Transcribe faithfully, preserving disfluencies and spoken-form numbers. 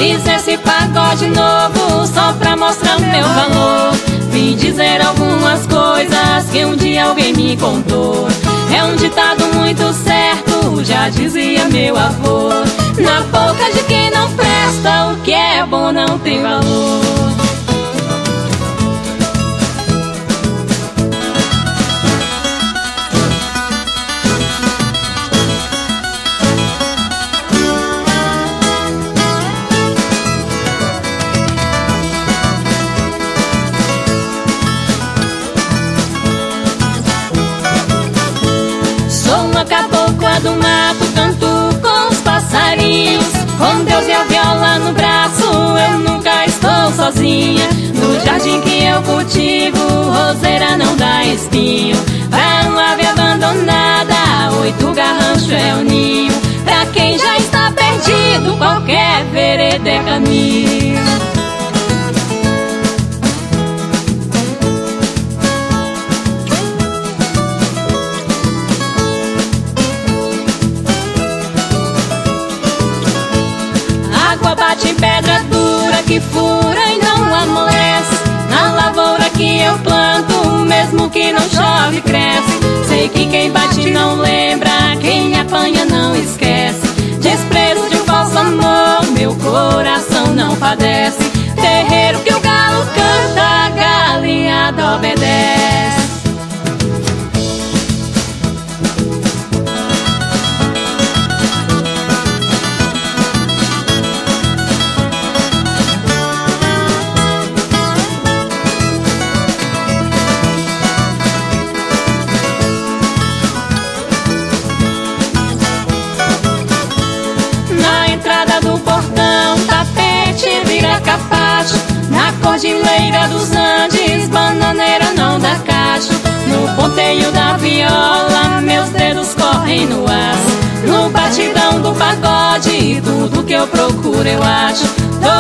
Fiz esse pagode novo só pra mostrar o meu valor. Vim dizer algumas coisas que um dia alguém me contou. É um ditado muito certo, já dizia meu avô: na boca de quem não presta, o que é bom não tem valor. Cabocla do mato, canto com os passarinhos. Com Deus e a viola no braço, eu nunca estou sozinha. No jardim que eu cultivo, roseira não dá espinho. Pra uma ave abandonada, oito garrancho é o ninho. Pra quem já está perdido, qualquer vereda é caminho. Bate em pedra dura que fura e não amolece. Na lavoura que eu planto, mesmo que não chove, cresce. Sei que quem bate não lembra, quem apanha não esquece. Desprezo de um falso amor, meu coração não padece. Terreiro que o galo canta, a galinhada obedece. Do portão, tapete vira capacho. Na cordilheira dos Andes, bananeira não dá cacho. No ponteio da viola, meus dedos correm no aço. No batidão do pagode, tudo que eu procuro eu acho.